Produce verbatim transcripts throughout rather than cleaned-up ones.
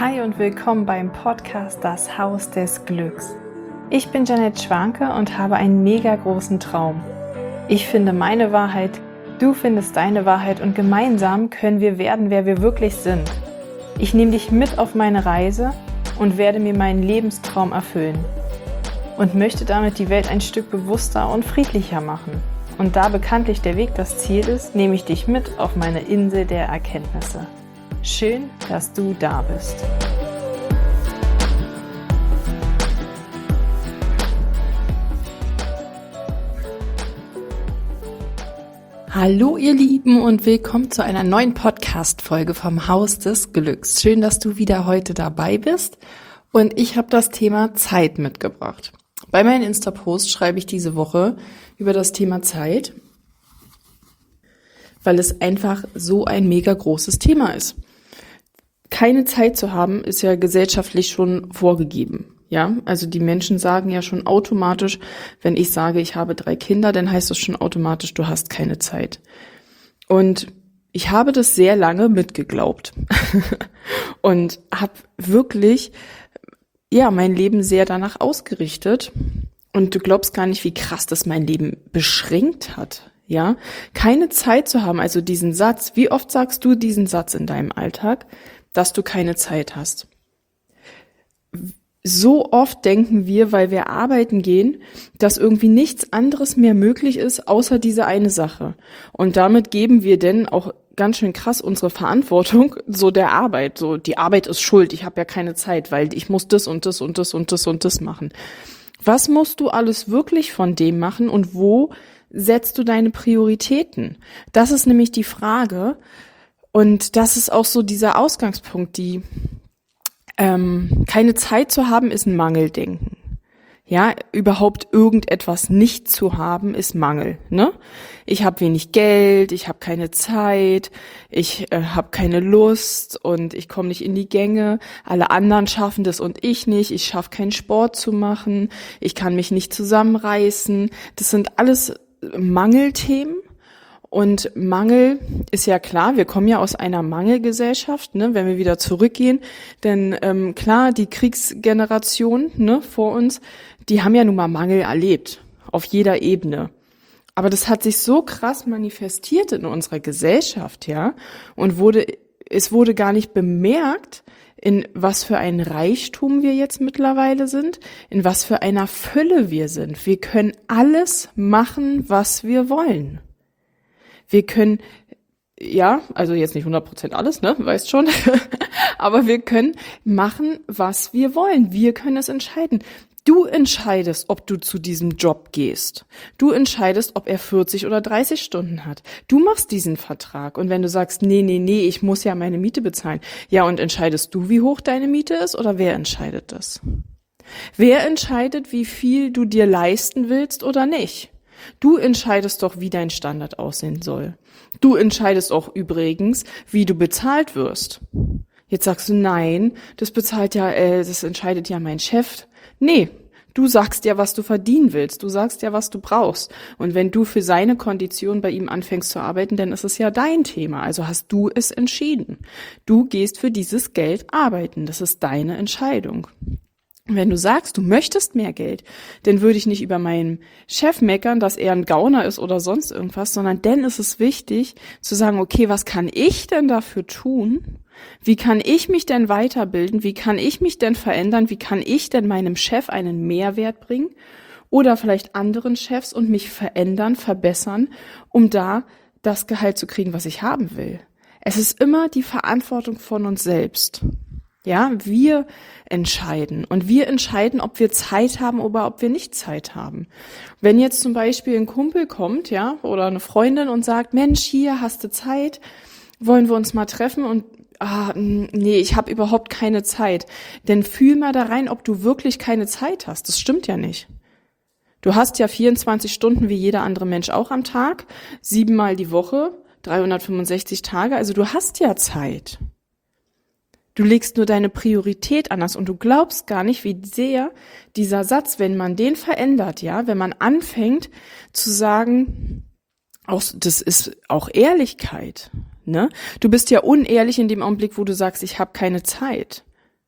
Hi und willkommen beim Podcast Das Haus des Glücks. Ich bin Janet Schwanke und habe einen mega großen Traum. Ich finde meine Wahrheit, du findest deine Wahrheit und gemeinsam können wir werden, wer wir wirklich sind. Ich nehme dich mit auf meine Reise und werde mir meinen Lebenstraum erfüllen und möchte damit die Welt ein Stück bewusster und friedlicher machen. Und da bekanntlich der Weg das Ziel ist, nehme ich dich mit auf meine Insel der Erkenntnisse. Schön, dass du da bist. Hallo ihr Lieben und willkommen zu einer neuen Podcast-Folge vom Haus des Glücks. Schön, dass du wieder heute dabei bist und ich habe das Thema Zeit mitgebracht. Bei meinen Insta-Posts schreibe ich diese Woche über das Thema Zeit, weil es einfach so ein mega großes Thema ist. Keine Zeit zu haben, ist ja gesellschaftlich schon vorgegeben. Ja, also die Menschen sagen ja schon automatisch, wenn ich sage, ich habe drei Kinder, dann heißt das schon automatisch, du hast keine Zeit. Und ich habe das sehr lange mitgeglaubt und habe wirklich, ja, mein Leben sehr danach ausgerichtet. Und du glaubst gar nicht, wie krass das mein Leben beschränkt hat. Ja, keine Zeit zu haben, also diesen Satz. Wie oft sagst du diesen Satz in deinem Alltag, dass du keine Zeit hast? So oft denken wir, weil wir arbeiten gehen, dass irgendwie nichts anderes mehr möglich ist, außer diese eine Sache. Und damit geben wir denn auch ganz schön krass unsere Verantwortung so der Arbeit. So, die Arbeit ist schuld, ich habe ja keine Zeit, weil ich muss das und das und das und das und das machen. Was musst du alles wirklich von dem machen und wo setzt du deine Prioritäten? Das ist nämlich die Frage. Und das ist auch so dieser Ausgangspunkt, die ähm, keine Zeit zu haben, ist ein Mangeldenken. Ja, überhaupt irgendetwas nicht zu haben, ist Mangel. Ne? Ich habe wenig Geld, ich habe keine Zeit, ich äh, habe keine Lust und ich komme nicht in die Gänge. Alle anderen schaffen das und ich nicht. Ich schaffe keinen Sport zu machen. Ich kann mich nicht zusammenreißen. Das sind alles Mangelthemen. Und Mangel ist ja klar, wir kommen ja aus einer Mangelgesellschaft, ne, wenn wir wieder zurückgehen, denn ähm, klar, die Kriegsgeneration, ne, vor uns, die haben ja nun mal Mangel erlebt, auf jeder Ebene. Aber das hat sich so krass manifestiert in unserer Gesellschaft, ja, und wurde, es wurde gar nicht bemerkt, in was für ein Reichtum wir jetzt mittlerweile sind, in was für einer Fülle wir sind. Wir können alles machen, was wir wollen. Wir können, ja, also jetzt nicht hundert Prozent alles, ne, weißt schon, aber wir können machen, was wir wollen. Wir können es entscheiden. Du entscheidest, ob du zu diesem Job gehst. Du entscheidest, ob er vierzig oder dreißig Stunden hat. Du machst diesen Vertrag. Und wenn du sagst, nee, nee, nee, ich muss ja meine Miete bezahlen. Ja, und entscheidest du, wie hoch deine Miete ist, oder wer entscheidet das? Wer entscheidet, wie viel du dir leisten willst oder nicht? Du entscheidest doch, wie dein Standard aussehen soll. Du entscheidest auch übrigens, wie du bezahlt wirst. Jetzt sagst du, nein, das bezahlt ja, äh, das entscheidet ja mein Chef. Nee, du sagst ja, was du verdienen willst. Du sagst ja, was du brauchst. Und wenn du für seine Kondition bei ihm anfängst zu arbeiten, dann ist es ja dein Thema. Also hast du es entschieden. Du gehst für dieses Geld arbeiten. Das ist deine Entscheidung. Wenn du sagst, du möchtest mehr Geld, dann würde ich nicht über meinen Chef meckern, dass er ein Gauner ist oder sonst irgendwas, sondern dann ist es wichtig zu sagen, okay, was kann ich denn dafür tun? Wie kann ich mich denn weiterbilden? Wie kann ich mich denn verändern? Wie kann ich denn meinem Chef einen Mehrwert bringen? Oder vielleicht anderen Chefs und mich verändern, verbessern, um da das Gehalt zu kriegen, was ich haben will? Es ist immer die Verantwortung von uns selbst. Ja, wir entscheiden und wir entscheiden, ob wir Zeit haben oder ob wir nicht Zeit haben. Wenn jetzt zum Beispiel ein Kumpel kommt, ja, oder eine Freundin und sagt, Mensch, hier hast du Zeit, wollen wir uns mal treffen und ah, nee, ich habe überhaupt keine Zeit. Dann fühl mal da rein, ob du wirklich keine Zeit hast. Das stimmt ja nicht. Du hast ja vierundzwanzig Stunden wie jeder andere Mensch auch am Tag, siebenmal die Woche, dreihundertfünfundsechzig Tage, also du hast ja Zeit. Du legst nur deine Priorität anders und du glaubst gar nicht, wie sehr dieser Satz, wenn man den verändert, ja, wenn man anfängt zu sagen, auch, das ist auch Ehrlichkeit, ne? Du bist ja unehrlich in dem Augenblick, wo du sagst, ich habe keine Zeit.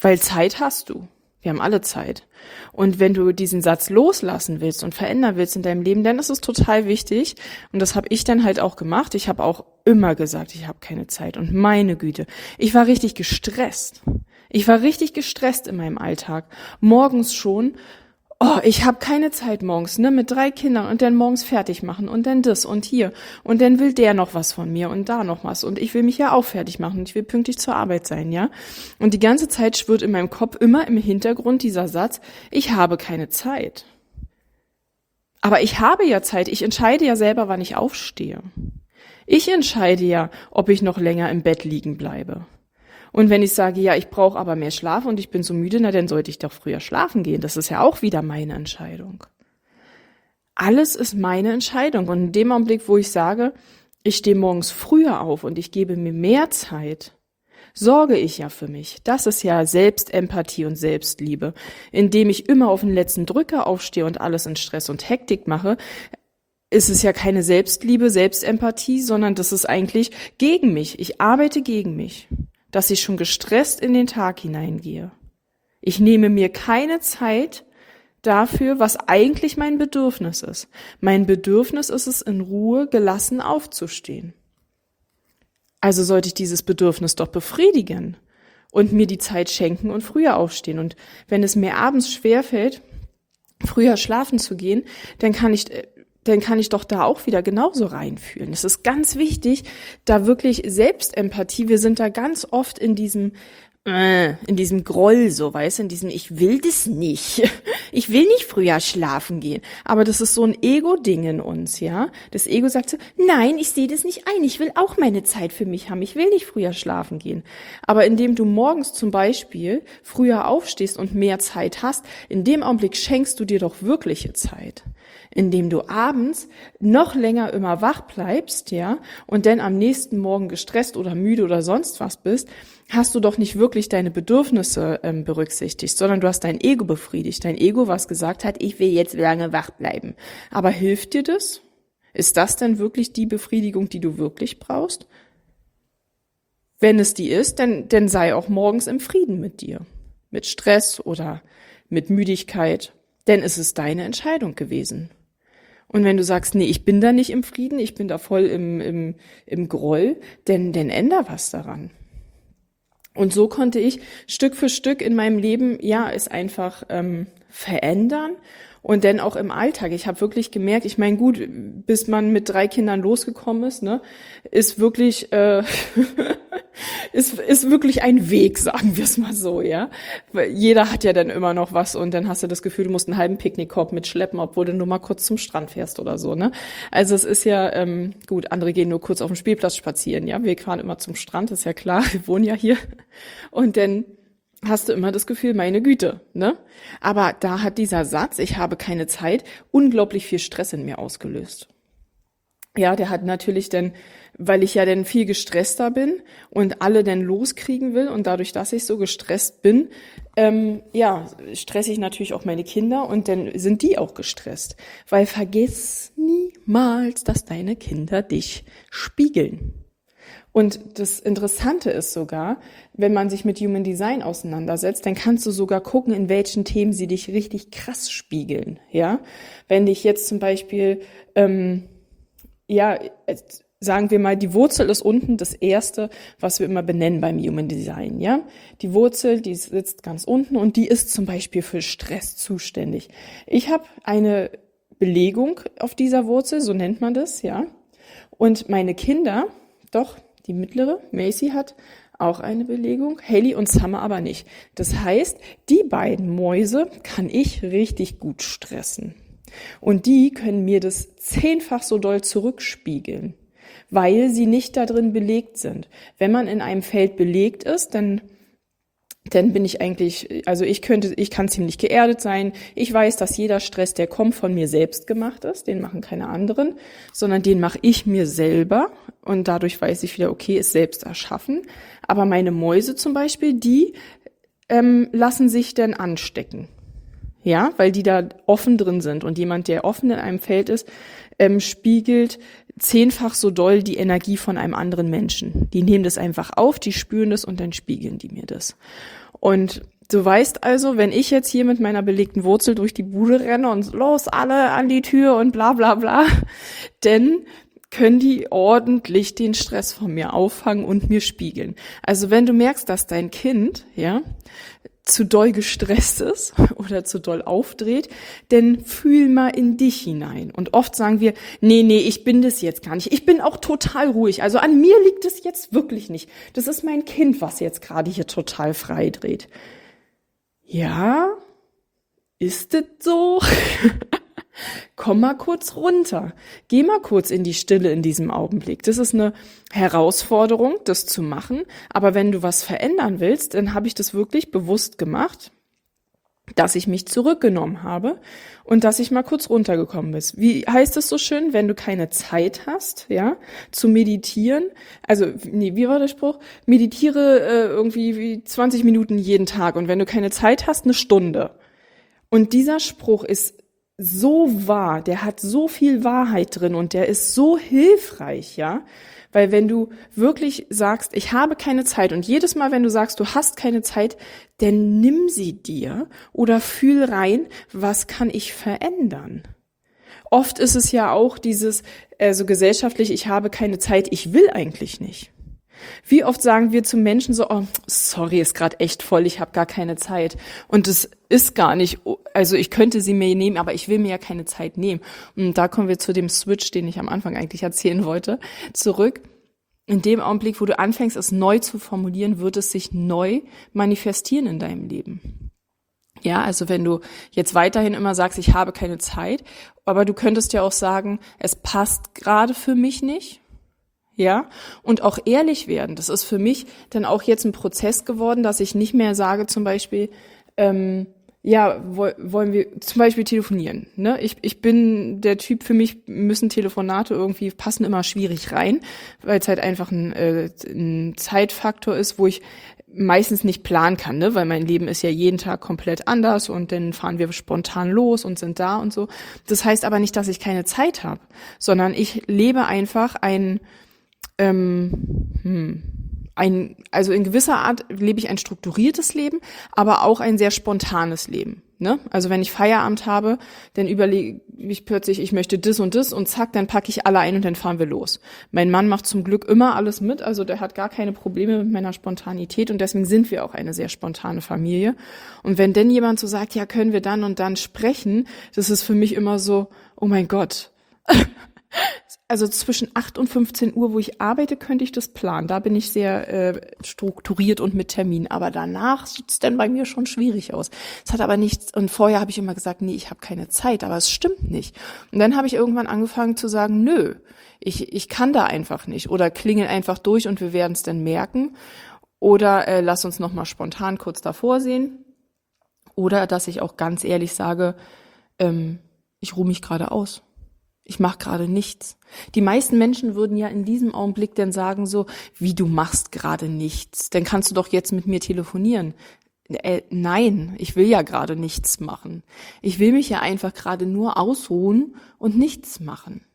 Weil Zeit hast du. Wir haben alle Zeit. Und wenn du diesen Satz loslassen willst und verändern willst in deinem Leben, dann ist es total wichtig. Und das habe ich dann halt auch gemacht. Ich habe auch immer gesagt, ich habe keine Zeit. Und meine Güte, ich war richtig gestresst. Ich war richtig gestresst in meinem Alltag. Morgens schon. Oh, ich habe keine Zeit morgens, ne, mit drei Kindern und dann morgens fertig machen und dann das und hier und dann will der noch was von mir und da noch was und ich will mich ja auch fertig machen und ich will pünktlich zur Arbeit sein, ja. Und die ganze Zeit schwirrt in meinem Kopf immer im Hintergrund dieser Satz, ich habe keine Zeit. Aber ich habe ja Zeit, ich entscheide ja selber, wann ich aufstehe. Ich entscheide ja, ob ich noch länger im Bett liegen bleibe. Und wenn ich sage, ja, ich brauche aber mehr Schlaf und ich bin so müde, na, dann sollte ich doch früher schlafen gehen. Das ist ja auch wieder meine Entscheidung. Alles ist meine Entscheidung. Und in dem Augenblick, wo ich sage, ich stehe morgens früher auf und ich gebe mir mehr Zeit, sorge ich ja für mich. Das ist ja Selbstempathie und Selbstliebe. Indem ich immer auf den letzten Drücker aufstehe und alles in Stress und Hektik mache, ist es ja keine Selbstliebe, Selbstempathie, sondern das ist eigentlich gegen mich. Ich arbeite gegen mich. Dass ich schon gestresst in den Tag hineingehe. Ich nehme mir keine Zeit dafür, was eigentlich mein Bedürfnis ist. Mein Bedürfnis ist es, in Ruhe gelassen aufzustehen. Also sollte ich dieses Bedürfnis doch befriedigen und mir die Zeit schenken und früher aufstehen. Und wenn es mir abends schwerfällt, früher schlafen zu gehen, dann kann ich dann kann ich doch da auch wieder genauso reinfühlen. Es ist ganz wichtig, da wirklich Selbstempathie, wir sind da ganz oft in diesem, äh, in diesem Groll, so, weißt du, in diesem, ich will das nicht. Ich will nicht früher schlafen gehen. Aber das ist so ein Ego-Ding in uns, ja. Das Ego sagt so, nein, ich sehe das nicht ein. Ich will auch meine Zeit für mich haben. Ich will nicht früher schlafen gehen. Aber indem du morgens zum Beispiel früher aufstehst und mehr Zeit hast, in dem Augenblick schenkst du dir doch wirkliche Zeit. Indem du abends noch länger immer wach bleibst, ja, und dann am nächsten Morgen gestresst oder müde oder sonst was bist, hast du doch nicht wirklich deine Bedürfnisse ähm, berücksichtigt, sondern du hast dein Ego befriedigt. Dein Ego, was gesagt hat, ich will jetzt lange wach bleiben. Aber hilft dir das? Ist das denn wirklich die Befriedigung, die du wirklich brauchst? Wenn es die ist, dann, dann sei auch morgens im Frieden mit dir. Mit Stress oder mit Müdigkeit. Denn es ist deine Entscheidung gewesen. Und wenn du sagst, nee, ich bin da nicht im Frieden, ich bin da voll im, im, im Groll, dann, dann änder was daran. Und so konnte ich Stück für Stück in meinem Leben, ja, es einfach ähm, verändern. Und dann auch im Alltag. Ich habe wirklich gemerkt, ich meine, gut, bis man mit drei Kindern losgekommen ist, ne, ist wirklich äh, ist ist wirklich ein Weg, sagen wir es mal so, ja. Weil jeder hat ja dann immer noch was und dann hast du das Gefühl, du musst einen halben Picknickkorb mitschleppen, obwohl du nur mal kurz zum Strand fährst oder so, ne. Also es ist ja ähm, gut. Andere gehen nur kurz auf dem Spielplatz spazieren, ja. Wir fahren immer zum Strand, ist ja klar. Wir wohnen ja hier und dann hast du immer das Gefühl, meine Güte, ne? Aber da hat dieser Satz, ich habe keine Zeit, unglaublich viel Stress in mir ausgelöst. Ja, der hat natürlich dann, weil ich ja dann viel gestresster bin und alle dann loskriegen will und dadurch, dass ich so gestresst bin, ähm, ja, stresse ich natürlich auch meine Kinder und dann sind die auch gestresst. Weil vergiss niemals, dass deine Kinder dich spiegeln. Und das Interessante ist sogar, wenn man sich mit Human Design auseinandersetzt, dann kannst du sogar gucken, in welchen Themen sie dich richtig krass spiegeln, ja. Wenn dich jetzt zum Beispiel, ähm, ja, sagen wir mal, die Wurzel ist unten das Erste, was wir immer benennen beim Human Design, ja. Die Wurzel, die sitzt ganz unten und die ist zum Beispiel für Stress zuständig. Ich habe eine Belegung auf dieser Wurzel, so nennt man das, ja. Und meine Kinder, doch, die mittlere, Macy, hat auch eine Belegung, Haley und Summer aber nicht. Das heißt, die beiden Mäuse kann ich richtig gut stressen. Und die können mir das zehnfach so doll zurückspiegeln, weil sie nicht da drin belegt sind. Wenn man in einem Feld belegt ist, dann dann bin ich eigentlich, also ich könnte, ich kann ziemlich geerdet sein. Ich weiß, dass jeder Stress, der kommt, von mir selbst gemacht ist. Den machen keine anderen, sondern den mache ich mir selber. Und dadurch weiß ich wieder, okay, ist selbst erschaffen. Aber meine Mäuse zum Beispiel, die ähm, lassen sich dann anstecken. Ja, weil die da offen drin sind. Und jemand, der offen in einem Feld ist, ähm, spiegelt zehnfach so doll die Energie von einem anderen Menschen. Die nehmen das einfach auf, die spüren das und dann spiegeln die mir das. Und Du weißt also, wenn ich jetzt hier mit meiner belegten Wurzel durch die Bude renne und los alle an die Tür und bla bla bla, dann können die ordentlich den Stress von mir auffangen und mir spiegeln. Also wenn du merkst, dass dein Kind, ja, zu doll gestresst ist oder zu doll aufdreht, dann fühl mal in dich hinein. Und oft sagen wir, nee, nee, ich bin das jetzt gar nicht. Ich bin auch total ruhig. Also an mir liegt es jetzt wirklich nicht. Das ist mein Kind, was jetzt gerade hier total frei dreht. Ja, ist das so? Komm mal kurz runter. Geh mal kurz in die Stille in diesem Augenblick. Das ist eine Herausforderung, das zu machen. Aber wenn du was verändern willst, dann habe ich das wirklich bewusst gemacht, dass ich mich zurückgenommen habe und dass ich mal kurz runtergekommen bin. Wie heißt es so schön, wenn du keine Zeit hast, ja, zu meditieren? Also, nee, wie war der Spruch? Meditiere äh, irgendwie wie zwanzig Minuten jeden Tag und wenn du keine Zeit hast, eine Stunde. Und dieser Spruch ist so wahr, der hat so viel Wahrheit drin und der ist so hilfreich, ja, weil wenn du wirklich sagst, ich habe keine Zeit und jedes Mal, wenn du sagst, du hast keine Zeit, dann nimm sie dir oder fühl rein, was kann ich verändern? Oft ist es ja auch dieses, also gesellschaftlich, ich habe keine Zeit, ich will eigentlich nicht. Wie oft sagen wir zu Menschen so, oh, sorry, ist gerade echt voll, ich habe gar keine Zeit. Und es ist gar nicht, also ich könnte sie mir nehmen, aber ich will mir ja keine Zeit nehmen. Und da kommen wir zu dem Switch, den ich am Anfang eigentlich erzählen wollte, zurück. In dem Augenblick, wo du anfängst, es neu zu formulieren, wird es sich neu manifestieren in deinem Leben. Ja, also wenn du jetzt weiterhin immer sagst, ich habe keine Zeit, aber du könntest ja auch sagen, es passt gerade für mich nicht. Ja, und auch ehrlich werden. Das ist für mich dann auch jetzt ein Prozess geworden, dass ich nicht mehr sage, zum Beispiel, ähm, ja, wo, wollen wir zum Beispiel telefonieren. Ne? Ich, ich bin der Typ, für mich müssen Telefonate irgendwie passen immer schwierig rein, weil es halt einfach ein, äh, ein Zeitfaktor ist, wo ich meistens nicht planen kann, ne? Weil mein Leben ist ja jeden Tag komplett anders und dann fahren wir spontan los und sind da und so. Das heißt aber nicht, dass ich keine Zeit habe, sondern ich lebe einfach ein Ähm, hm, ein, also in gewisser Art lebe ich ein strukturiertes Leben, aber auch ein sehr spontanes Leben. Ne? Also wenn ich Feierabend habe, dann überlege ich plötzlich, ich möchte das und das und zack, dann packe ich alle ein und dann fahren wir los. Mein Mann macht zum Glück immer alles mit, also der hat gar keine Probleme mit meiner Spontanität und deswegen sind wir auch eine sehr spontane Familie. Und wenn denn jemand so sagt, ja, können wir dann und dann sprechen, das ist für mich immer so, oh mein Gott. Also zwischen acht und fünfzehn Uhr, wo ich arbeite, könnte ich das planen. Da bin ich sehr äh, strukturiert und mit Termin. Aber danach sieht es dann bei mir schon schwierig aus. Es hat aber nichts, und vorher habe ich immer gesagt, nee, ich habe keine Zeit, aber es stimmt nicht. Und dann habe ich irgendwann angefangen zu sagen, nö, ich, ich kann da einfach nicht. Oder klingel einfach durch und wir werden es dann merken. Oder äh, lass uns nochmal spontan kurz davor sehen. Oder dass ich auch ganz ehrlich sage, ähm, ich ruhe mich gerade aus. Ich mache gerade nichts. Die meisten Menschen würden ja in diesem Augenblick dann sagen so, wie, du machst gerade nichts, dann kannst du doch jetzt mit mir telefonieren. Äh, nein, ich will ja gerade nichts machen. Ich will mich ja einfach gerade nur ausruhen und nichts machen.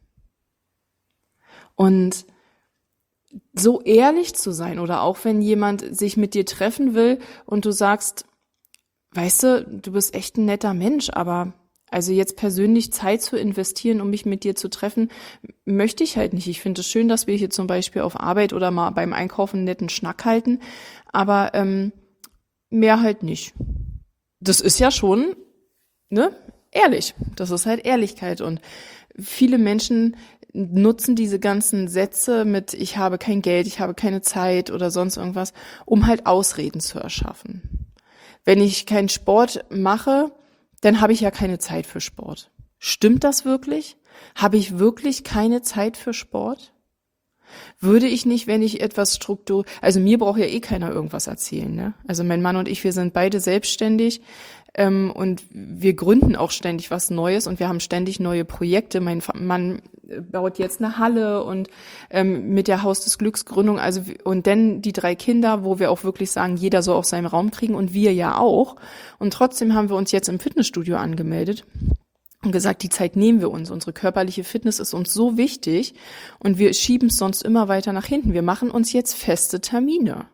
Und so ehrlich zu sein oder auch wenn jemand sich mit dir treffen will und du sagst, weißt du, du bist echt ein netter Mensch, aber also jetzt persönlich Zeit zu investieren, um mich mit dir zu treffen, möchte ich halt nicht. Ich finde es schön, dass wir hier zum Beispiel auf Arbeit oder mal beim Einkaufen einen netten Schnack halten, aber ähm, mehr halt nicht. Das ist ja schon, ne, ehrlich. Das ist halt Ehrlichkeit und viele Menschen nutzen diese ganzen Sätze mit ich habe kein Geld, ich habe keine Zeit oder sonst irgendwas, um halt Ausreden zu erschaffen. Wenn ich keinen Sport mache, dann habe ich ja keine Zeit für Sport. Stimmt das wirklich? Habe ich wirklich keine Zeit für Sport? Würde ich nicht, wenn ich etwas Struktur, also mir braucht ja eh keiner irgendwas erzählen, ne? Also mein Mann und ich, wir sind beide selbstständig ähm, und wir gründen auch ständig was Neues und wir haben ständig neue Projekte. Mein Mann baut jetzt eine Halle und ähm, mit der Haus des Glücks Gründung, also und dann die drei Kinder, wo wir auch wirklich sagen, jeder soll auch seinen Raum kriegen und wir ja auch. Und trotzdem haben wir uns jetzt im Fitnessstudio angemeldet. Und gesagt, die Zeit nehmen wir uns. Unsere körperliche Fitness ist uns so wichtig und wir schieben es sonst immer weiter nach hinten. Wir machen uns jetzt feste Termine.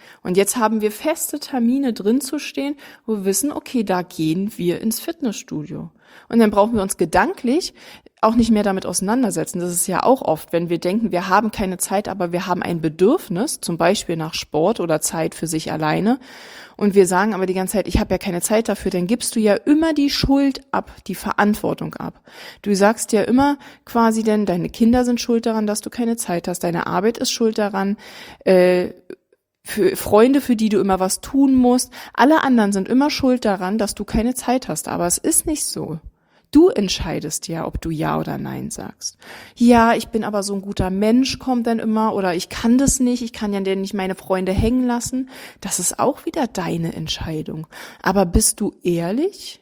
Und jetzt haben wir feste Termine drin zu stehen, wo wir wissen, okay, da gehen wir ins Fitnessstudio. Und dann brauchen wir uns gedanklich auch nicht mehr damit auseinandersetzen. Das ist ja auch oft, wenn wir denken, wir haben keine Zeit, aber wir haben ein Bedürfnis, zum Beispiel nach Sport oder Zeit für sich alleine. Und wir sagen aber die ganze Zeit, ich habe ja keine Zeit dafür, dann gibst du ja immer die Schuld ab, die Verantwortung ab. Du sagst ja immer quasi, denn deine Kinder sind schuld daran, dass du keine Zeit hast, deine Arbeit ist schuld daran, äh, für Freunde, für die du immer was tun musst. Alle anderen sind immer schuld daran, dass du keine Zeit hast, aber es ist nicht so. Du entscheidest ja, ob du Ja oder Nein sagst. Ja, ich bin aber so ein guter Mensch, kommt dann immer, oder ich kann das nicht, ich kann ja denn nicht meine Freunde hängen lassen. Das ist auch wieder deine Entscheidung. Aber bist du ehrlich?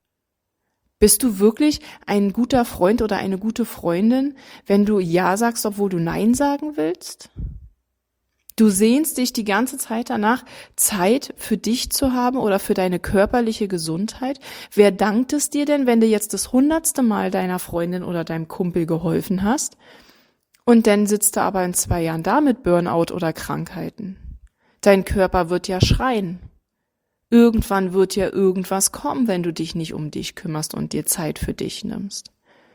Bist du wirklich ein guter Freund oder eine gute Freundin, wenn du Ja sagst, obwohl du Nein sagen willst? Du sehnst dich die ganze Zeit danach, Zeit für dich zu haben oder für deine körperliche Gesundheit. Wer dankt es dir denn, wenn du jetzt das hundertste Mal deiner Freundin oder deinem Kumpel geholfen hast und dann sitzt du aber in zwei Jahren da mit Burnout oder Krankheiten? Dein Körper wird ja schreien. Irgendwann wird ja irgendwas kommen, wenn du dich nicht um dich kümmerst und dir Zeit für dich nimmst.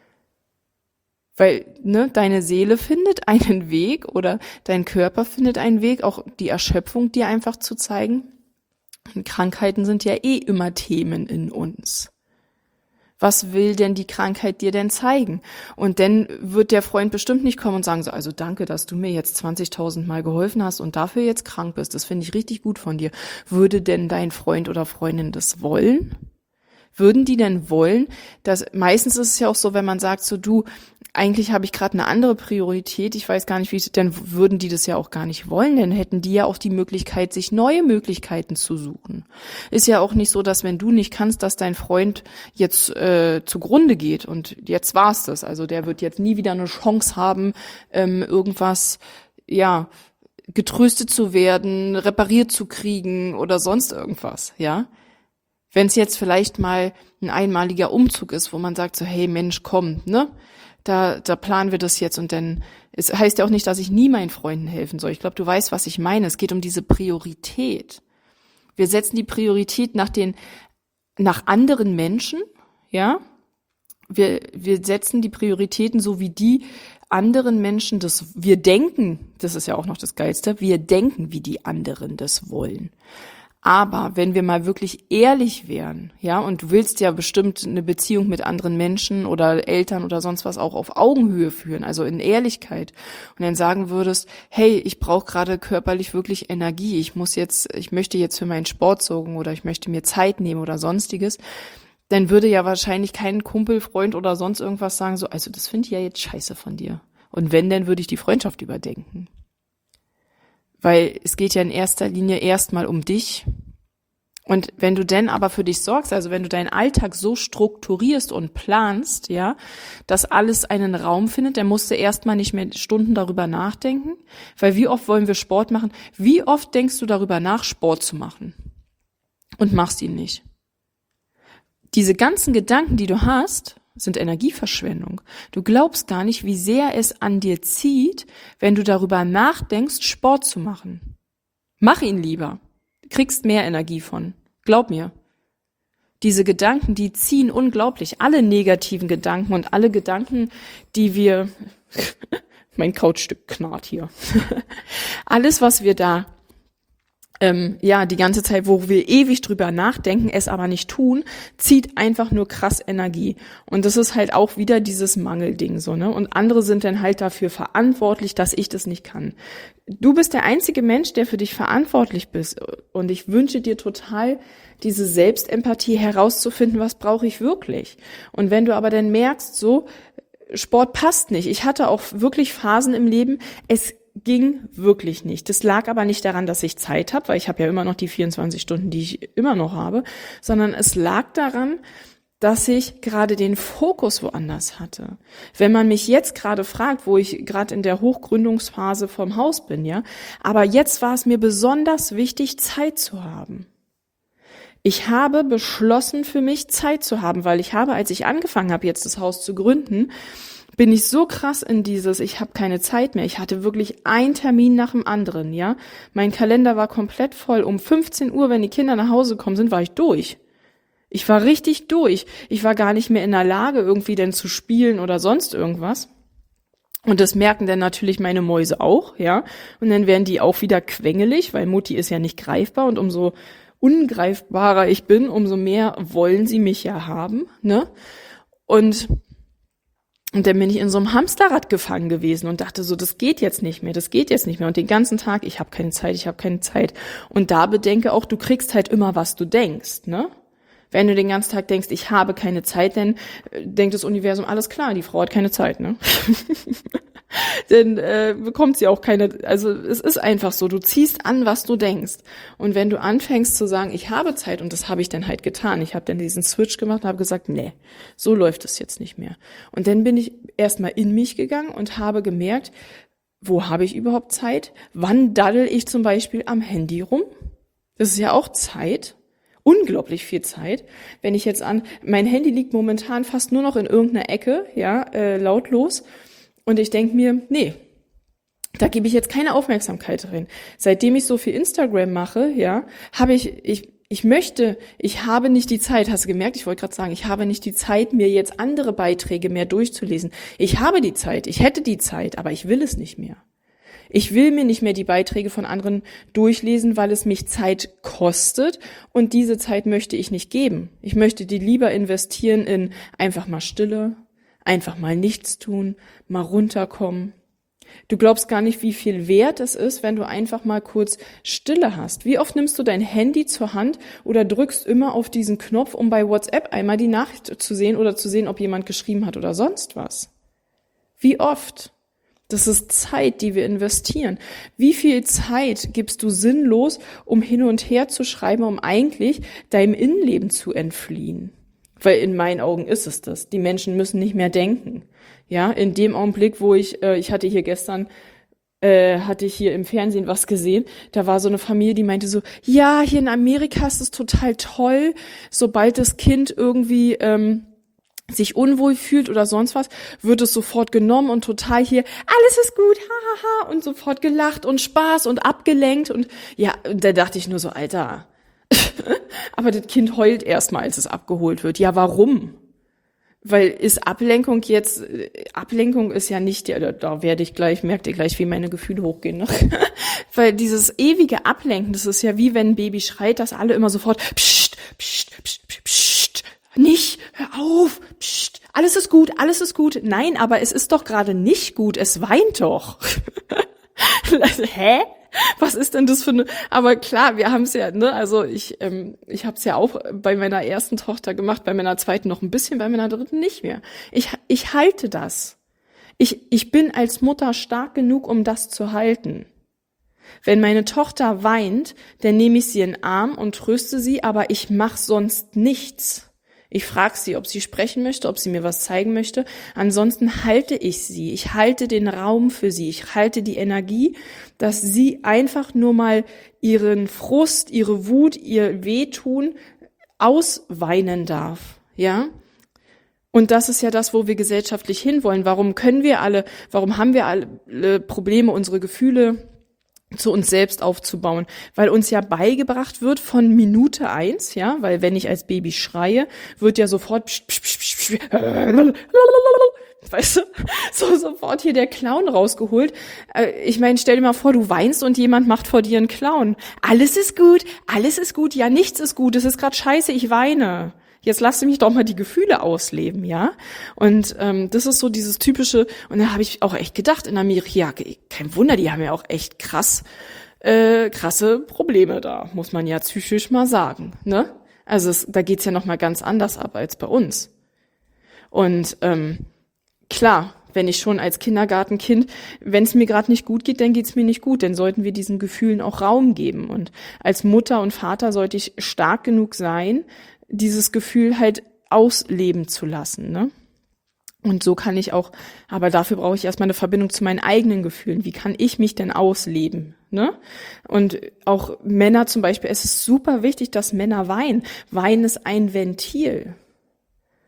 Weil, ne, deine Seele findet einen Weg oder dein Körper findet einen Weg, auch die Erschöpfung dir einfach zu zeigen. Und Krankheiten sind ja eh immer Themen in uns. Was will denn die Krankheit dir denn zeigen? Und dann wird der Freund bestimmt nicht kommen und sagen so, also danke, dass du mir jetzt zwanzigtausend Mal geholfen hast und dafür jetzt krank bist. Das finde ich richtig gut von dir. Würde denn dein Freund oder Freundin das wollen? Würden die denn wollen, dass, meistens ist es ja auch so, wenn man sagt so, du, eigentlich habe ich gerade eine andere Priorität, ich weiß gar nicht, wie ich, dann würden die das ja auch gar nicht wollen, dann hätten die ja auch die Möglichkeit, sich neue Möglichkeiten zu suchen. Ist ja auch nicht so, dass wenn du nicht kannst, dass dein Freund jetzt äh, zugrunde geht und jetzt war's das. Also der wird jetzt nie wieder eine Chance haben, ähm, irgendwas, ja, getröstet zu werden, repariert zu kriegen oder sonst irgendwas, ja. Wenn es jetzt vielleicht mal ein einmaliger Umzug ist, wo man sagt so, hey Mensch, komm, ne? Da, da planen wir das jetzt und dann, es heißt ja auch nicht, dass ich nie meinen Freunden helfen soll. Ich glaube, du weißt, was ich meine. Es geht um diese Priorität. Wir setzen die Priorität nach den, nach anderen Menschen, ja. Wir, wir setzen die Prioritäten so, wie die anderen Menschen das, wir denken, das ist ja auch noch das Geilste, wir denken, wie die anderen das wollen. Aber wenn wir mal wirklich ehrlich wären, ja, und du willst ja bestimmt eine Beziehung mit anderen Menschen oder Eltern oder sonst was auch auf Augenhöhe führen, also in Ehrlichkeit, und dann sagen würdest, hey, ich brauche gerade körperlich wirklich Energie, ich muss jetzt, ich möchte jetzt für meinen Sport sorgen oder ich möchte mir Zeit nehmen oder sonstiges, dann würde ja wahrscheinlich kein Kumpel, Freund oder sonst irgendwas sagen, so, also das finde ich ja jetzt scheiße von dir. Und wenn, dann würde ich die Freundschaft überdenken. Weil es geht ja in erster Linie erstmal um dich. Und wenn du denn aber für dich sorgst, also wenn du deinen Alltag so strukturierst und planst, ja, dass alles einen Raum findet, dann musst du erstmal nicht mehr Stunden darüber nachdenken. Weil wie oft wollen wir Sport machen? Wie oft denkst du darüber nach, Sport zu machen? Und machst ihn nicht. Diese ganzen Gedanken, die du hast, sind Energieverschwendung. Du glaubst gar nicht, wie sehr es an dir zieht, wenn du darüber nachdenkst, Sport zu machen. Mach ihn lieber. Du kriegst mehr Energie von. Glaub mir. Diese Gedanken, die ziehen unglaublich. Alle negativen Gedanken und alle Gedanken, die wir, mein Couchstück knarrt hier. Alles, was wir da Ähm, ja, die ganze Zeit, wo wir ewig drüber nachdenken, es aber nicht tun, zieht einfach nur krass Energie. Und das ist halt auch wieder dieses Mangelding, so, ne? Und andere sind dann halt dafür verantwortlich, dass ich das nicht kann. Du bist der einzige Mensch, der für dich verantwortlich bist. Und ich wünsche dir total, diese Selbstempathie herauszufinden, was brauche ich wirklich? Und wenn du aber dann merkst, so, Sport passt nicht. Ich hatte auch wirklich Phasen im Leben, es ging wirklich nicht. Das lag aber nicht daran, dass ich Zeit habe, weil ich habe ja immer noch die vierundzwanzig Stunden, die ich immer noch habe, sondern es lag daran, dass ich gerade den Fokus woanders hatte. Wenn man mich jetzt gerade fragt, wo ich gerade in der Hochgründungsphase vom Haus bin, ja, aber jetzt war es mir besonders wichtig, Zeit zu haben. Ich habe beschlossen, für mich Zeit zu haben, weil ich habe, als ich angefangen habe, jetzt das Haus zu gründen, bin ich so krass in dieses, ich habe keine Zeit mehr. Ich hatte wirklich einen Termin nach dem anderen, ja. Mein Kalender war komplett voll. Um fünfzehn Uhr, wenn die Kinder nach Hause gekommen sind, war ich durch. Ich war richtig durch. Ich war gar nicht mehr in der Lage, irgendwie denn zu spielen oder sonst irgendwas. Und das merken dann natürlich meine Mäuse auch, ja. Und dann werden die auch wieder quengelig, weil Mutti ist ja nicht greifbar und umso ungreifbarer ich bin, umso mehr wollen sie mich ja haben, ne? Und Und dann bin ich in so einem Hamsterrad gefangen gewesen und dachte so, das geht jetzt nicht mehr, das geht jetzt nicht mehr. Und den ganzen Tag, ich habe keine Zeit, ich habe keine Zeit. Und da bedenke auch, du kriegst halt immer, was du denkst, ne? Wenn du den ganzen Tag denkst, ich habe keine Zeit, dann äh, denkt das Universum, alles klar, die Frau hat keine Zeit, ne? Dann äh, bekommt sie auch keine, also es ist einfach so, du ziehst an, was du denkst. Und wenn du anfängst zu sagen, ich habe Zeit, und das habe ich dann halt getan, ich habe dann diesen Switch gemacht und habe gesagt, nee, so läuft es jetzt nicht mehr. Und dann bin ich erstmal in mich gegangen und habe gemerkt, wo habe ich überhaupt Zeit? Wann daddel ich zum Beispiel am Handy rum? Das ist ja auch Zeit. Unglaublich viel Zeit. Wenn ich jetzt an, mein Handy liegt momentan fast nur noch in irgendeiner Ecke, ja, äh, lautlos. Und ich denke mir, nee, da gebe ich jetzt keine Aufmerksamkeit drin. Seitdem ich so viel Instagram mache, ja, habe ich, ich, ich möchte, ich habe nicht die Zeit, hast du gemerkt, ich wollte gerade sagen, ich habe nicht die Zeit, mir jetzt andere Beiträge mehr durchzulesen. Ich habe die Zeit, ich hätte die Zeit, aber ich will es nicht mehr. Ich will mir nicht mehr die Beiträge von anderen durchlesen, weil es mich Zeit kostet und diese Zeit möchte ich nicht geben. Ich möchte die lieber investieren in einfach mal Stille, einfach mal nichts tun, mal runterkommen. Du glaubst gar nicht, wie viel wert es ist, wenn du einfach mal kurz Stille hast. Wie oft nimmst du dein Handy zur Hand oder drückst immer auf diesen Knopf, um bei WhatsApp einmal die Nachricht zu sehen oder zu sehen, ob jemand geschrieben hat oder sonst was? Wie oft? Das ist Zeit, die wir investieren. Wie viel Zeit gibst du sinnlos, um hin und her zu schreiben, um eigentlich deinem Innenleben zu entfliehen? Weil in meinen Augen ist es das. Die Menschen müssen nicht mehr denken. Ja, in dem Augenblick, wo ich, äh, ich hatte hier gestern, äh, hatte ich hier im Fernsehen was gesehen, da war so eine Familie, die meinte so, ja, hier in Amerika ist es total toll, sobald das Kind irgendwie ähm, sich unwohl fühlt oder sonst was, wird es sofort genommen und total hier, alles ist gut, hahaha, und sofort gelacht und Spaß und abgelenkt und ja, da dachte ich nur so, Alter, aber das Kind heult erstmal, als es abgeholt wird. Ja, warum? Weil ist Ablenkung jetzt, Ablenkung ist ja nicht, ja, da, da werde ich gleich, merkt ihr gleich, wie meine Gefühle hochgehen, ne? Weil dieses ewige Ablenken, das ist ja wie wenn ein Baby schreit, dass alle immer sofort, psst, psst, psst, psst, psst, nicht, hör auf, psst, alles ist gut, alles ist gut. Nein, aber es ist doch gerade nicht gut, es weint doch. Hä? Was ist denn das für eine, aber klar, wir haben es ja, ne, also ich ähm, ich habe es ja auch bei meiner ersten Tochter gemacht, bei meiner zweiten noch ein bisschen, bei meiner dritten nicht mehr. Ich ich halte das. Ich ich bin als Mutter stark genug, um das zu halten. Wenn meine Tochter weint, dann nehme ich sie in den Arm und tröste sie, aber ich mache sonst nichts. Ich frage sie, ob sie sprechen möchte, ob sie mir was zeigen möchte. Ansonsten halte ich sie. Ich halte den Raum für sie. Ich halte die Energie, dass sie einfach nur mal ihren Frust, ihre Wut, ihr Wehtun ausweinen darf. Ja? Und das ist ja das, wo wir gesellschaftlich hinwollen. Warum können wir alle, warum haben wir alle Probleme, unsere Gefühle zu uns selbst aufzubauen, weil uns ja beigebracht wird von Minute eins, ja, weil wenn ich als Baby schreie, wird ja sofort psch, psch, psch, psch, psch, weißt du, so sofort hier der Clown rausgeholt. Ich meine, stell dir mal vor, du weinst und jemand macht vor dir einen Clown. Alles ist gut, alles ist gut, ja, nichts ist gut, es ist gerade scheiße, ich weine. Jetzt lass mich doch mal die Gefühle ausleben, ja? Und ähm, das ist so dieses typische, und da habe ich auch echt gedacht, in Amerika, ja, kein Wunder, die haben ja auch echt krass, äh, krasse Probleme da, muss man ja psychisch mal sagen, ne? Also es, da geht's ja noch mal ganz anders ab als bei uns. Und ähm, klar, wenn ich schon als Kindergartenkind, wenn es mir gerade nicht gut geht, dann geht's mir nicht gut, dann sollten wir diesen Gefühlen auch Raum geben. Und als Mutter und Vater sollte ich stark genug sein, dieses Gefühl halt ausleben zu lassen, ne? Und so kann ich auch, aber dafür brauche ich erstmal eine Verbindung zu meinen eigenen Gefühlen. Wie kann ich mich denn ausleben, ne? Und auch Männer zum Beispiel, es ist super wichtig, dass Männer weinen. Weinen ist ein Ventil.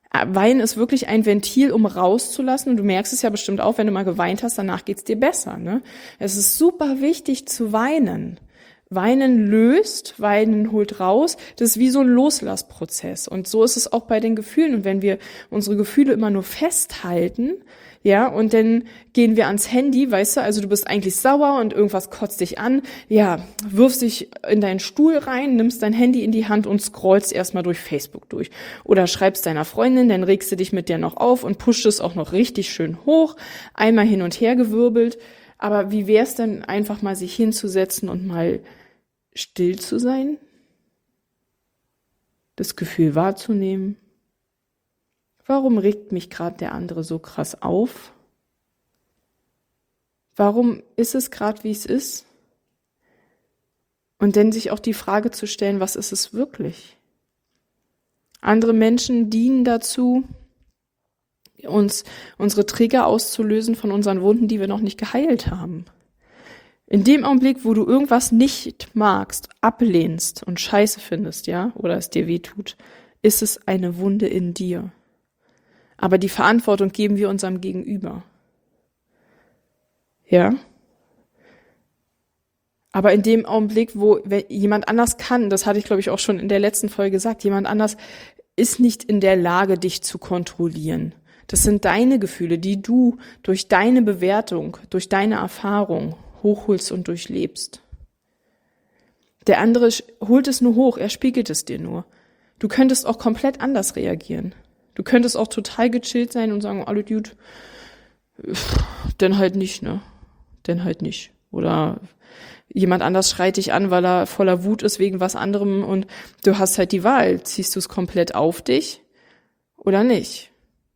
Weinen ist wirklich ein Ventil, um rauszulassen. Und du merkst es ja bestimmt auch, wenn du mal geweint hast, danach geht's dir besser, ne? Es ist super wichtig zu weinen. Weinen löst, Weinen holt raus. Das ist wie so ein Loslassprozess. Und so ist es auch bei den Gefühlen. Und wenn wir unsere Gefühle immer nur festhalten, ja, und dann gehen wir ans Handy, weißt du, also du bist eigentlich sauer und irgendwas kotzt dich an, ja, wirfst dich in deinen Stuhl rein, nimmst dein Handy in die Hand und scrollst erstmal durch Facebook durch. Oder schreibst deiner Freundin, dann regst du dich mit der noch auf und pusht es auch noch richtig schön hoch, einmal hin und her gewirbelt. Aber wie wär's denn einfach mal sich hinzusetzen und mal still zu sein? Das Gefühl wahrzunehmen. Warum regt mich gerade der andere so krass auf? Warum ist es gerade, wie es ist? Und dann sich auch die Frage zu stellen, was ist es wirklich? Andere Menschen dienen dazu, uns unsere Trigger auszulösen von unseren Wunden, die wir noch nicht geheilt haben. In dem Augenblick, wo du irgendwas nicht magst, ablehnst und scheiße findest, ja, oder es dir wehtut, ist es eine Wunde in dir. Aber die Verantwortung geben wir unserem Gegenüber. Ja? Aber in dem Augenblick, wo jemand anders kann, das hatte ich glaube ich auch schon in der letzten Folge gesagt, jemand anders ist nicht in der Lage, dich zu kontrollieren. Das sind deine Gefühle, die du durch deine Bewertung, durch deine Erfahrung hochholst und durchlebst. Der andere holt es nur hoch, er spiegelt es dir nur. Du könntest auch komplett anders reagieren. Du könntest auch total gechillt sein und sagen, alle Dude, denn halt nicht, ne? Denn halt nicht. Oder jemand anders schreit dich an, weil er voller Wut ist wegen was anderem und du hast halt die Wahl. Ziehst du es komplett auf dich oder nicht?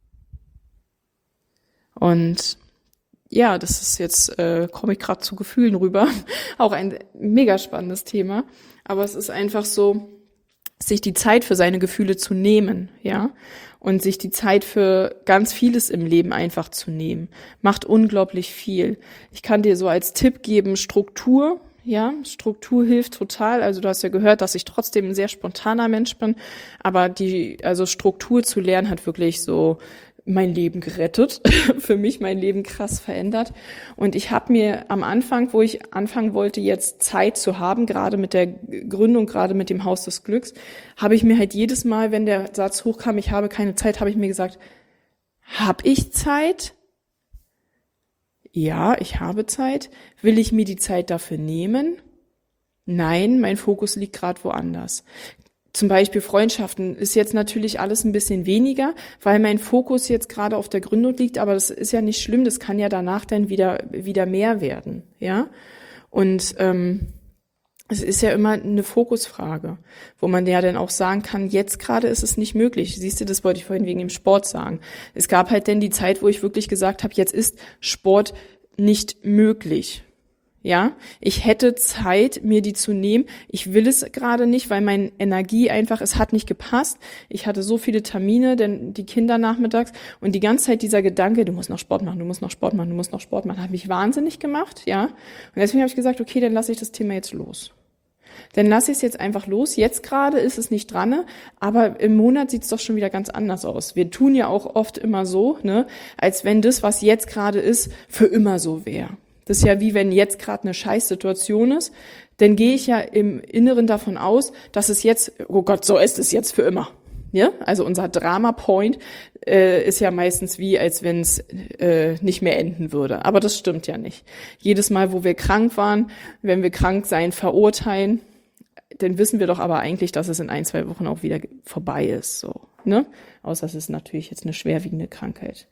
Und ja, das ist jetzt, äh, komme ich gerade zu Gefühlen rüber. Auch ein mega spannendes Thema. Aber es ist einfach so, sich die Zeit für seine Gefühle zu nehmen, ja, und sich die Zeit für ganz vieles im Leben einfach zu nehmen, macht unglaublich viel. Ich kann dir so als Tipp geben, Struktur, ja, Struktur hilft total. Also du hast ja gehört, dass ich trotzdem ein sehr spontaner Mensch bin, aber die, also Struktur zu lernen hat wirklich so mein Leben gerettet, für mich mein Leben krass verändert. Und ich habe mir am Anfang, wo ich anfangen wollte, jetzt Zeit zu haben, gerade mit der Gründung, gerade mit dem Haus des Glücks, habe ich mir halt jedes Mal, wenn der Satz hochkam, ich habe keine Zeit, habe ich mir gesagt, habe ich Zeit? Ja, ich habe Zeit. Will ich mir die Zeit dafür nehmen? Nein, mein Fokus liegt gerade woanders. Zum Beispiel Freundschaften ist jetzt natürlich alles ein bisschen weniger, weil mein Fokus jetzt gerade auf der Gründung liegt, aber das ist ja nicht schlimm, das kann ja danach dann wieder wieder mehr werden, ja. Und ähm, es ist ja immer eine Fokusfrage, wo man ja dann auch sagen kann, jetzt gerade ist es nicht möglich. Siehst du, das wollte ich vorhin wegen dem Sport sagen. Es gab halt dann die Zeit, wo ich wirklich gesagt habe, jetzt ist Sport nicht möglich. Ja, ich hätte Zeit, mir die zu nehmen. Ich will es gerade nicht, weil meine Energie einfach, es hat nicht gepasst. Ich hatte so viele Termine, denn die Kinder nachmittags und die ganze Zeit dieser Gedanke, du musst noch Sport machen, du musst noch Sport machen, du musst noch Sport machen, hat mich wahnsinnig gemacht, ja. Und deswegen habe ich gesagt, okay, dann lasse ich das Thema jetzt los. Dann lasse ich es jetzt einfach los. Jetzt gerade ist es nicht dran, aber im Monat sieht es doch schon wieder ganz anders aus. Wir tun ja auch oft immer so, ne, als wenn das, was jetzt gerade ist, für immer so wäre. Das ist ja wie wenn jetzt gerade eine Scheißsituation ist, dann gehe ich ja im Inneren davon aus, dass es jetzt, oh Gott, so ist es jetzt für immer. Ja, also unser Drama-Point äh, ist ja meistens wie, als wenn es äh, nicht mehr enden würde. Aber das stimmt ja nicht. Jedes Mal, wo wir krank waren, wenn wir krank sein verurteilen, dann wissen wir doch aber eigentlich, dass es in ein, zwei Wochen auch wieder vorbei ist. So, ne? Außer es ist natürlich jetzt eine schwerwiegende Krankheit.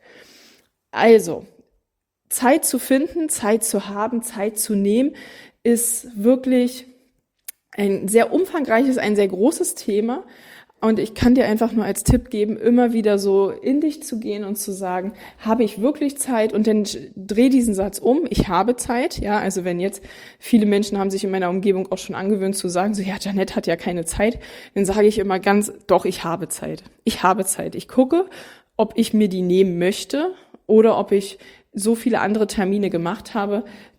Also, Zeit zu finden, Zeit zu haben, Zeit zu nehmen, ist wirklich ein sehr umfangreiches, ein sehr großes Thema. Und ich kann dir einfach nur als Tipp geben, immer wieder so in dich zu gehen und zu sagen, habe ich wirklich Zeit? Und dann dreh diesen Satz um, ich habe Zeit. Ja, also wenn jetzt viele Menschen haben sich in meiner Umgebung auch schon angewöhnt zu sagen, so ja, Janette hat ja keine Zeit, dann sage ich immer ganz, doch, ich habe Zeit. Ich habe Zeit. Ich gucke, ob ich mir die nehmen möchte oder ob ich so viele andere Termine gemacht habe,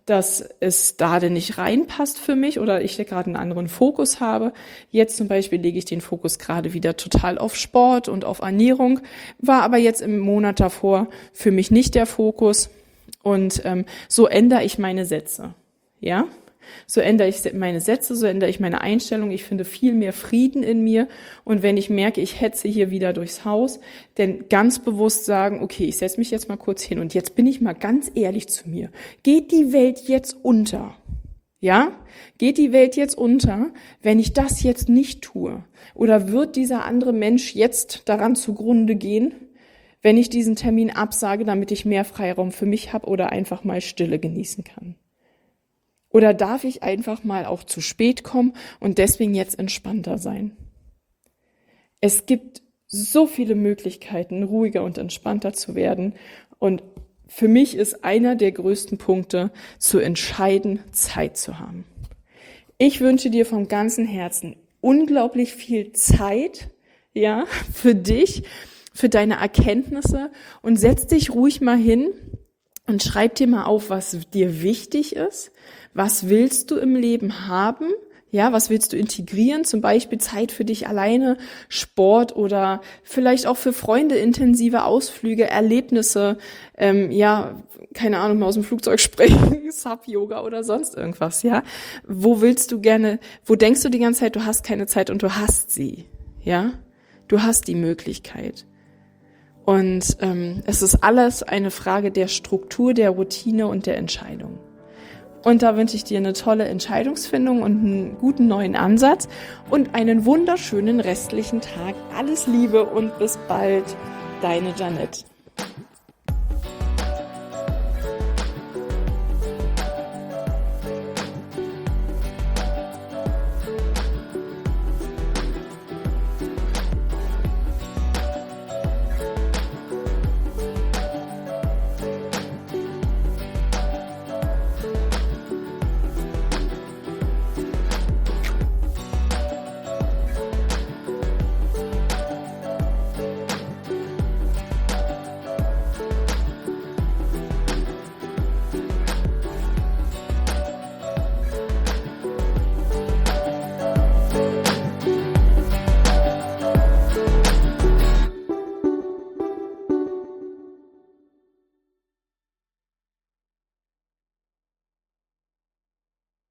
dass es da denn nicht reinpasst für mich oder ich gerade einen anderen Fokus habe. Jetzt zum Beispiel lege ich den Fokus gerade wieder total auf Sport und auf Ernährung, war aber jetzt im Monat davor für mich nicht der Fokus. Und ähm, so ändere ich meine Sätze, ja. So ändere ich meine Sätze, so ändere ich meine Einstellung. Ich finde viel mehr Frieden in mir. Und wenn ich merke, ich hetze hier wieder durchs Haus, dann ganz bewusst sagen, okay, ich setze mich jetzt mal kurz hin und jetzt bin ich mal ganz ehrlich zu mir. Geht die Welt jetzt unter? Ja? Geht die Welt jetzt unter, wenn ich das jetzt nicht tue? Oder wird dieser andere Mensch jetzt daran zugrunde gehen, wenn ich diesen Termin absage, damit ich mehr Freiraum für mich habe oder einfach mal Stille genießen kann? Oder darf ich einfach mal auch zu spät kommen und deswegen jetzt entspannter sein? Es gibt so viele Möglichkeiten, ruhiger und entspannter zu werden. Und für mich ist einer der größten Punkte, zu entscheiden, Zeit zu haben. Ich wünsche dir vom ganzen Herzen unglaublich viel Zeit, ja, für dich, für deine Erkenntnisse und setz dich ruhig mal hin und schreib dir mal auf, was dir wichtig ist. Was willst du im Leben haben? Ja, was willst du integrieren? Zum Beispiel Zeit für dich alleine, Sport oder vielleicht auch für Freunde intensive Ausflüge, Erlebnisse, ähm, ja, keine Ahnung, mal aus dem Flugzeug springen, Sub-Yoga oder sonst irgendwas, ja. Wo willst du gerne, wo denkst du die ganze Zeit, du hast keine Zeit und du hast sie, ja? Du hast die Möglichkeit. Und ähm, es ist alles eine Frage der Struktur, der Routine und der Entscheidung. Und da wünsche ich dir eine tolle Entscheidungsfindung und einen guten neuen Ansatz und einen wunderschönen restlichen Tag. Alles Liebe und bis bald, deine Janette.